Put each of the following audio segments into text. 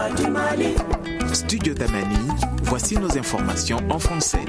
du Mali. Studio Tamani, voici nos informations en français.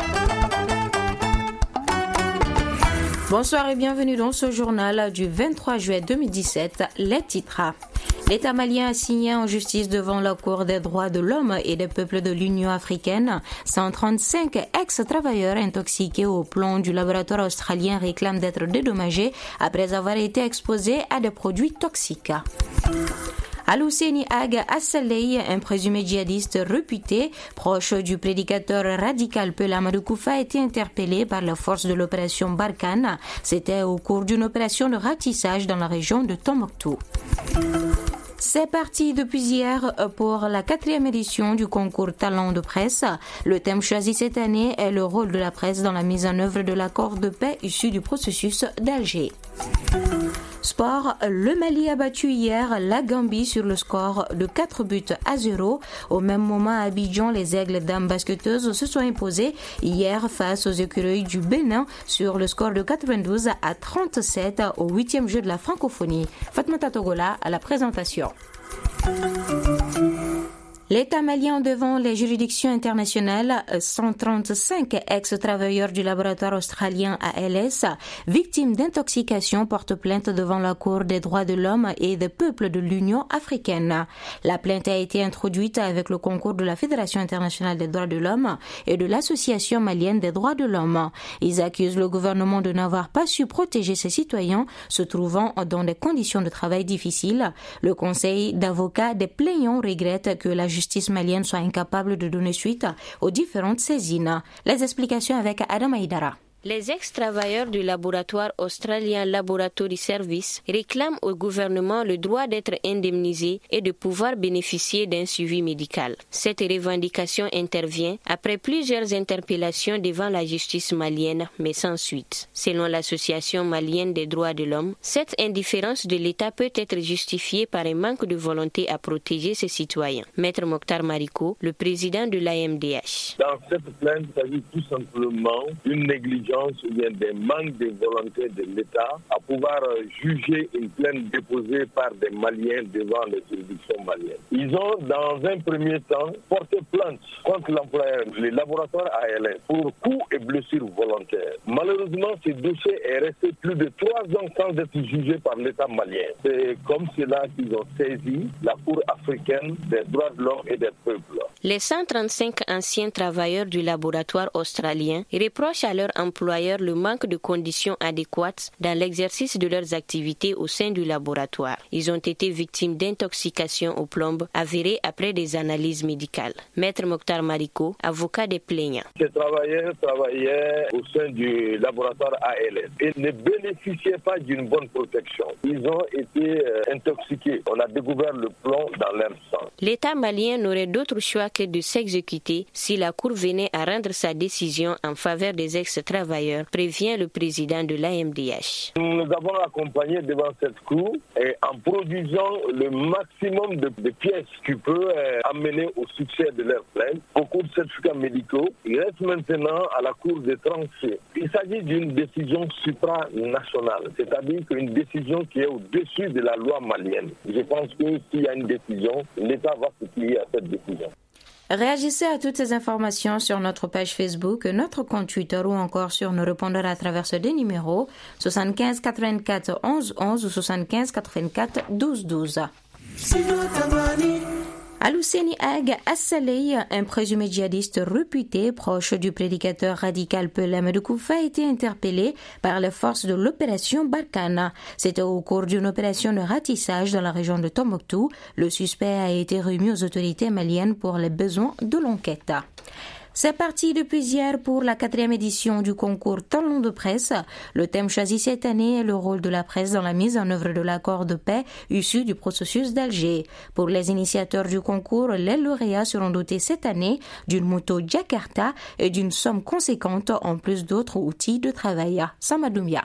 Bonsoir et bienvenue dans ce journal du 23 juillet 2017. Les titres. L'État malien a signé en justice devant la Cour des droits de l'homme et des peuples de l'Union africaine. 135 ex-travailleurs intoxiqués au plomb du laboratoire australien réclament d'être dédommagés après avoir été exposés à des produits toxiques. Al-Husseini Ag Assalei, un présumé djihadiste réputé, proche du prédicateur radical Peul Amadou Koufa, a été interpellé par la force de l'opération Barkhane. C'était au cours d'une opération de ratissage dans la région de Tombouctou. C'est parti depuis hier pour la 4e édition du concours Talent de presse. Le thème choisi cette année est le rôle de la presse dans la mise en œuvre de l'accord de paix issu du processus d'Alger. Sport, le Mali a battu hier la Gambie sur le score de 4-0. Au même moment à Abidjan, les Aigles dames basketteuses se sont imposées hier face aux écureuils du Bénin sur le score de 92-37 au 8e jeu de la francophonie. Fatmata Togola à la présentation. L'État malien devant les juridictions internationales, 135 ex-travailleurs du laboratoire australien ALS, victimes d'intoxication, portent plainte devant la Cour des droits de l'homme et des peuples de l'Union africaine. La plainte a été introduite avec le concours de la Fédération internationale des droits de l'homme et de l'Association malienne des droits de l'homme. Ils accusent le gouvernement de n'avoir pas su protéger ses citoyens se trouvant dans des conditions de travail difficiles. Le conseil d'avocats des plaignants regrette que la justice malienne soit incapable de donner suite aux différentes saisines. Les explications avec Adam Aïdara. Les ex-travailleurs du laboratoire australien Laboratory Service réclament au gouvernement le droit d'être indemnisés et de pouvoir bénéficier d'un suivi médical. Cette revendication intervient après plusieurs interpellations devant la justice malienne, mais sans suite. Selon l'Association malienne des droits de l'homme, cette indifférence de l'État peut être justifiée par un manque de volonté à protéger ses citoyens. Maître Mokhtar Mariko, le président de l'AMDH. Dans cette plainte, il s'agit tout simplement d'une négligence ou bien des manques de volonté de l'État à pouvoir juger une plainte déposée par des Maliens devant les juridictions maliennes. Ils ont, dans un premier temps, porté plainte contre l'employeur, le laboratoire ALS, pour coups et blessures volontaires. Malheureusement, ce dossier est resté plus de 3 ans sans être jugé par l'État malien. C'est comme cela qu'ils ont saisi la Cour africaine des droits de l'homme et des peuples. Les 135 anciens travailleurs du laboratoire australien reprochent à leur employeur le manque de conditions adéquates dans l'exercice de leurs activités au sein du laboratoire. Ils ont été victimes d'intoxication au plomb avérée après des analyses médicales. Maître Mokhtar Mariko, avocat des plaignants. Ces travailleurs travaillaient au sein du laboratoire ALS et ne bénéficiaient pas d'une bonne protection. Ils ont été intoxiqués. On a découvert le plomb dans leur sang. L'État malien n'aurait d'autre choix que de s'exécuter si la Cour venait à rendre sa décision en faveur des ex-travailleurs, prévient le président de l'AMDH. Nous avons accompagné devant cette Cour et en produisant le maximum de pièces qui peuvent amener au succès de leur plainte, beaucoup de certificats médicaux. Il reste maintenant à la Cour de trancher. Il s'agit d'une décision supranationale, c'est-à-dire qu'une décision qui est au-dessus de la loi malienne. Je pense que s'il y a une décision, l'État va se plier à cette décision. Réagissez à toutes ces informations sur notre page Facebook, notre compte Twitter ou encore sur nos répondeurs à travers des numéros 75 84 11 11 ou 75 84 12 12. Al-Husseini Ag Assalei, un présumé djihadiste réputé, proche du prédicateur radical Peul Amadou Koufa, a été interpellé par les forces de l'opération Barkhane. C'était au cours d'une opération de ratissage dans la région de Tombouctou. Le suspect a été remis aux autorités maliennes pour les besoins de l'enquête. C'est parti depuis hier pour la 4e édition du concours Talent de presse. Le thème choisi cette année est le rôle de la presse dans la mise en œuvre de l'accord de paix issu du processus d'Alger. Pour les initiateurs du concours, les lauréats seront dotés cette année d'une moto Jakarta et d'une somme conséquente en plus d'autres outils de travail. Samadoumia.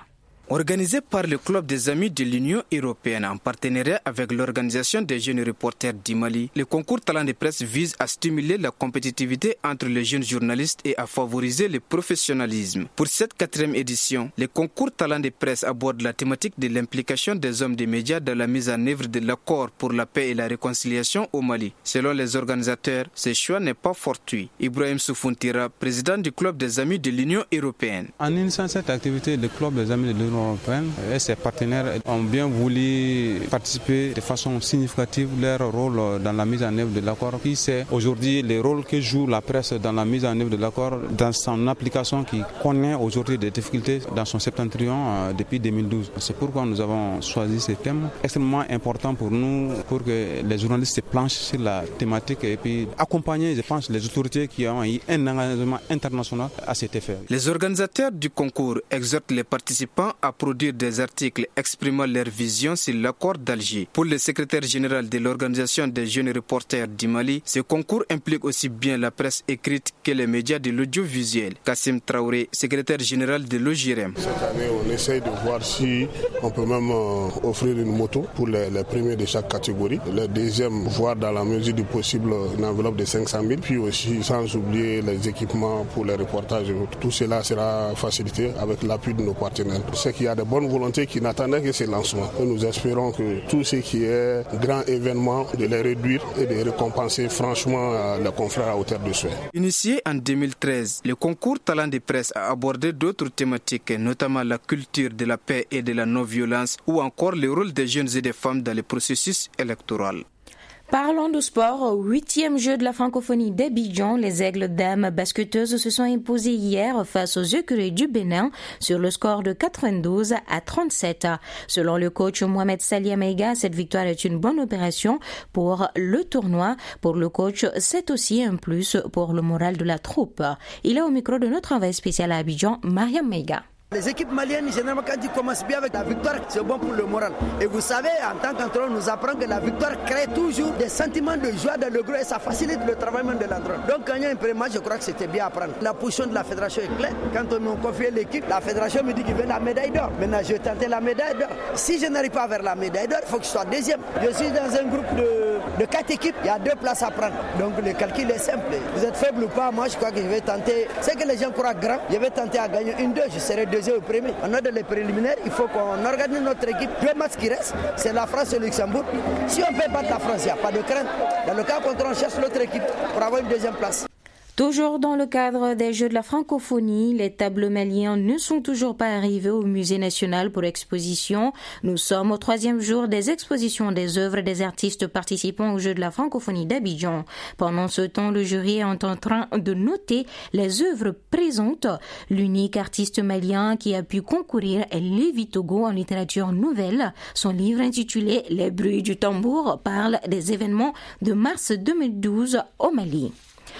Organisé par le Club des Amis de l'Union européenne en partenariat avec l'Organisation des jeunes reporters du Mali, le concours Talent de presse vise à stimuler la compétitivité entre les jeunes journalistes et à favoriser le professionnalisme. Pour cette 4e édition, le concours Talent de presse aborde la thématique de l'implication des hommes des médias dans la mise en œuvre de l'accord pour la paix et la réconciliation au Mali. Selon les organisateurs, ce choix n'est pas fortuit. Ibrahim Soufontira, président du Club des Amis de l'Union européenne. En initiant cette activité, le Club des Amis de l'Union européenne et ses partenaires ont bien voulu participer de façon significative leur rôle dans la mise en œuvre de l'accord. Qui sait aujourd'hui le rôle que joue la presse dans la mise en œuvre de l'accord, dans son application qui connaît aujourd'hui des difficultés dans son septentrion depuis 2012. C'est pourquoi nous avons choisi ce thème extrêmement important pour nous, pour que les journalistes se planchent sur la thématique et puis accompagner, je pense, les autorités qui ont eu un engagement international à cet effet. Les organisateurs du concours exhortent les participants à produire des articles exprimant leur vision sur l'accord d'Alger. Pour le secrétaire général de l'Organisation des jeunes reporters du Mali, ce concours implique aussi bien la presse écrite que les médias de l'audiovisuel. Kassim Traoré, secrétaire général de l'OJRM. Cette année, on essaye de voir si on peut même offrir une moto pour les premiers de chaque catégorie. Le deuxième, voir dans la mesure du possible une enveloppe de 500 000. Puis aussi, sans oublier les équipements pour les reportages. Tout cela sera facilité avec l'appui de nos partenaires. C'est qu'il y a de bonnes volontés qui n'attendaient que ces lancements. Et nous espérons que tout ce qui est grand événement, de les réduire et de récompenser franchement les confrères à hauteur de souhait. Initié en 2013, le concours Talent de presse a abordé d'autres thématiques, notamment la culture de la paix et de la non-violence ou encore le rôle des jeunes et des femmes dans le processus électoral. Parlons de sport. 8e jeu de la francophonie d'Abidjan, les Aigles dames basketteuses se sont imposées hier face aux écuries du Bénin sur le score de 92 à 37. Selon le coach Mohamed Salia Maïga, cette victoire est une bonne opération pour le tournoi. Pour le coach, c'est aussi un plus pour le moral de la troupe. Il est au micro de notre envoyé spécial à Abidjan, Mariam Maïga. Les équipes maliennes, généralement, quand ils commencent bien avec la victoire, c'est bon pour le moral. Et vous savez, en tant qu'entraîneur, on nous apprend que la victoire crée toujours des sentiments de joie dans le groupe et ça facilite le travail même de l'entraîneur. Donc, quand il y a un premier match, je crois que c'était bien à prendre. La position de la fédération est claire. Quand on nous confie l'équipe, la fédération me dit qu'il veut la médaille d'or. Maintenant, je vais tenter la médaille d'or. Si je n'arrive pas vers la médaille d'or, il faut que je sois deuxième. Je suis dans un groupe de 4 équipes. Il y a 2 places à prendre. Donc, le calcul est simple. Vous êtes faible ou pas, moi, je crois que je vais tenter. C'est que les gens croient grand. Je vais tenter à gagner 1-2. Je serai deuxième au premier. Dans les préliminaires, il faut qu'on organise notre équipe. 2 matchs qui restent, c'est la France et le Luxembourg. Si on peut battre la France, il n'y a pas de crainte. Dans le cas contraire, on cherche l'autre équipe pour avoir une deuxième place. Toujours dans le cadre des Jeux de la francophonie, les tableaux maliens ne sont toujours pas arrivés au Musée national pour exposition. Nous sommes au 3e jour des expositions des œuvres des artistes participant aux Jeux de la francophonie d'Abidjan. Pendant ce temps, le jury est en train de noter les œuvres présentes. L'unique artiste malien qui a pu concourir est Lévi Togo en littérature nouvelle. Son livre intitulé « Les bruits du tambour » parle des événements de mars 2012 au Mali.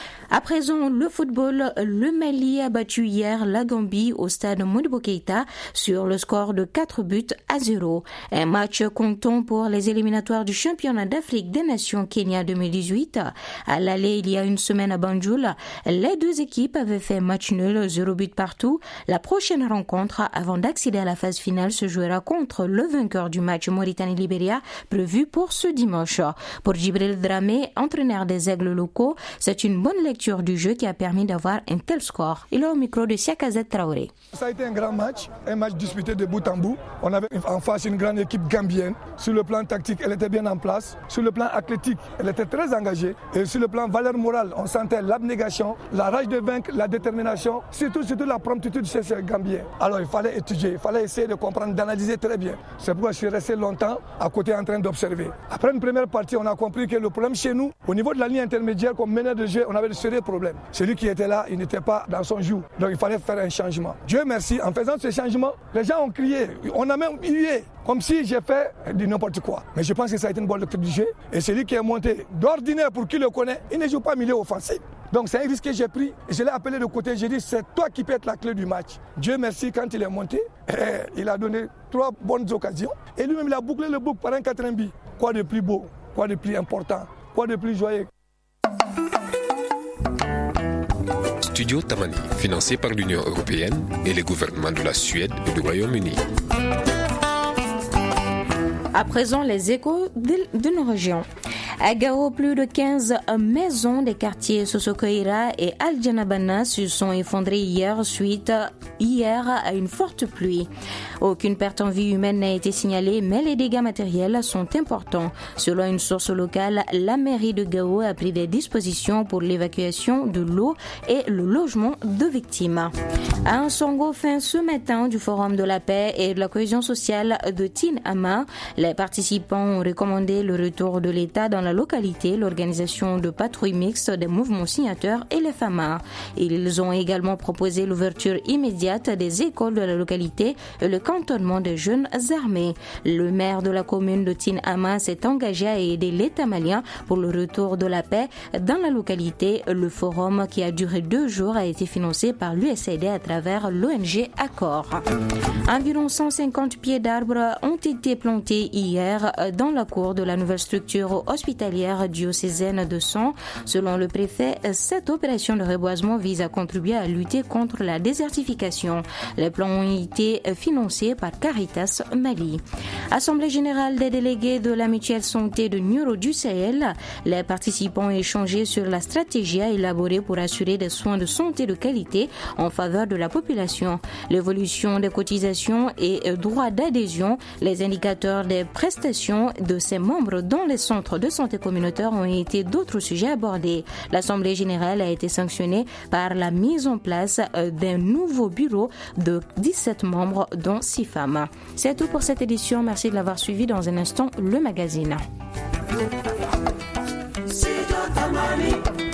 À présent, le football, le Mali a battu hier la Gambie au stade Modibo Keïta sur le score de 4-0. Un match comptant pour les éliminatoires du championnat d'Afrique des Nations Kenya 2018. À l'aller, il y a une semaine à Banjul, les 2 équipes avaient fait match nul, 0 but partout. La prochaine rencontre, avant d'accéder à la phase finale, se jouera contre le vainqueur du match Mauritanie-Libéria, prévu pour ce dimanche. Pour Djibril Dramé, entraîneur des Aigles locaux, c'est une bonne lecture du jeu qui a permis d'avoir un tel score. Il est au micro de Siakazet Traoré. Ça a été un grand match, un match disputé de bout en bout. On avait en face une grande équipe gambienne. Sur le plan tactique, elle était bien en place. Sur le plan athlétique, elle était très engagée. Et sur le plan valeur morale, on sentait l'abnégation, la rage de vaincre, la détermination, surtout la promptitude chez ces Gambiens. Alors il fallait étudier, il fallait essayer de comprendre, d'analyser très bien. C'est pourquoi je suis resté longtemps à côté en train d'observer. Après une première partie, on a compris que le problème chez nous, au niveau de la ligne intermédiaire, comme meneur de jeu, on avait de sérieux problèmes. Celui qui était là, il n'était pas dans son joug. Donc il fallait faire un changement. Dieu merci, en faisant ce changement, les gens ont crié. On a même hué, comme si j'ai fait du n'importe quoi. Mais je pense que ça a été une bonne lecture du jeu. Et celui qui est monté d'ordinaire, pour qui le connaît, il ne joue pas milieu offensif. Donc c'est un risque que j'ai pris. Et je l'ai appelé de côté. J'ai dit, c'est toi qui peux être la clé du match. Dieu merci, quand il est monté, il a donné 3 bonnes occasions. Et lui-même, il a bouclé le bouc par un 4 buts. Quoi de plus beau, quoi de plus important, quoi de plus joyeux. Studio Tamani, financé par l'Union européenne et les gouvernements de la Suède et du Royaume-Uni. À présent, les échos de nos régions. À Gao, plus de 15 maisons des quartiers Sosokoira et Al-Janabana se sont effondrées hier à une forte pluie. Aucune perte en vie humaine n'a été signalée, mais les dégâts matériels sont importants. Selon une source locale, la mairie de Gao a pris des dispositions pour l'évacuation de l'eau et le logement de victimes. À Nsongo, fin ce matin du Forum de la paix et de la cohésion sociale de Tinama, les participants ont recommandé le retour de l'État dans la localité, l'organisation de patrouilles mixtes des mouvements signataires et les FAMA. Ils ont également proposé l'ouverture immédiate des écoles de la localité et le cantonnement des jeunes armés. Le maire de la commune de Tinama s'est engagé à aider l'État malien pour le retour de la paix dans la localité. Le forum, qui a duré 2 jours, a été financé par l'USAID à travers l'ONG Accor. Environ 150 pieds d'arbres ont été plantés hier dans la cour de la nouvelle structure hospitalière diocésaine de Son. Selon le préfet, cette opération de reboisement vise à contribuer à lutter contre la désertification. Les plans ont été financés par Caritas Mali. Assemblée générale des délégués de la mutuelle santé de Nioro du Sahel. Les participants ont échangé sur la stratégie à élaborer pour assurer des soins de santé de qualité en faveur de la population. L'évolution des cotisations et droits d'adhésion, les indicateurs des prestations de ses membres dans les centres de santé communautaires ont été d'autres sujets abordés. L'Assemblée générale a été sanctionnée par la mise en place d'un nouveau bureau de 17 membres, dont 6 femmes. C'est tout pour cette édition. Merci de l'avoir suivi. Dans un instant, le magazine.